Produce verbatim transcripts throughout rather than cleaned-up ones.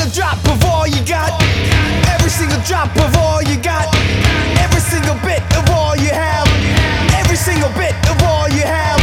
single drop of all you got. Every single drop of all you got. Every single bit of all you have. Every single bit of all you have.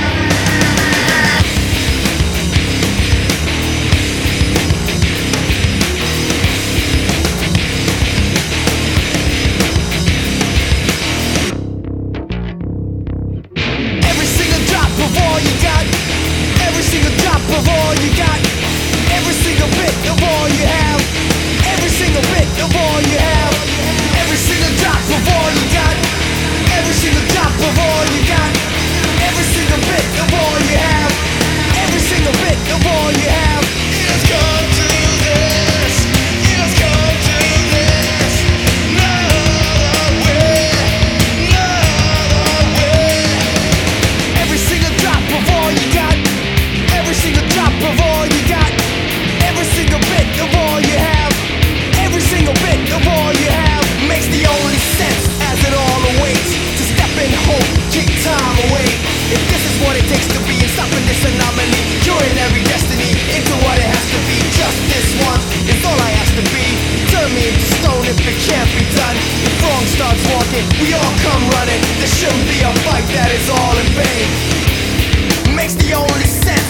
Every single drop of all you got. Every single drop of all you got. Every single bit of all you have. Every single bit of all you have. Every single drop of all you got. Every single drop of all you got. Every single bit of all you have. Every single bit of all you have. It has come to this. It has come to this. No other way. No other way. Every single drop of all you got. Every single drop of all you got. Every single bit of all you have. Every single bit of all you have. Makes the only sense as it all awaits. To step in hope, kick time away. If this is what it takes to be in stopping this anomaly, curing every destiny into what it has to be. Just this once is all I ask to be. Turn me into stone if it can't be done. If wrong starts walking, we all come running. There shouldn't be a fight that is all in vain. Makes the only sense.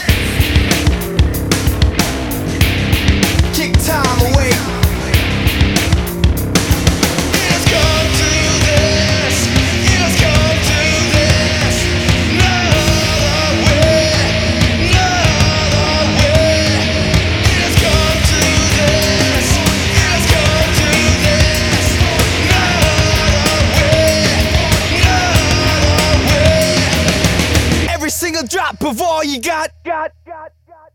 Kick time away. It has come to this. It has come to this. No other way. No other way. It has come to this. It has come to this. No other way. No other way. Every single drop of all you got. Got. Got. Got.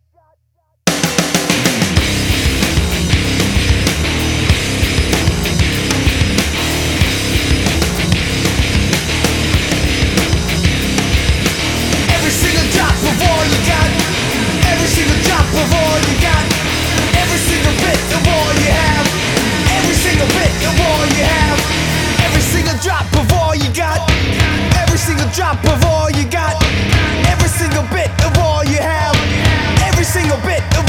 Every single drop of all you got. Every single drop of all you got. Every single bit of all you have. Every single bit of all you have. Every single drop of all you got. Every single drop of all you got. Every single bit of all you have. Every single bit of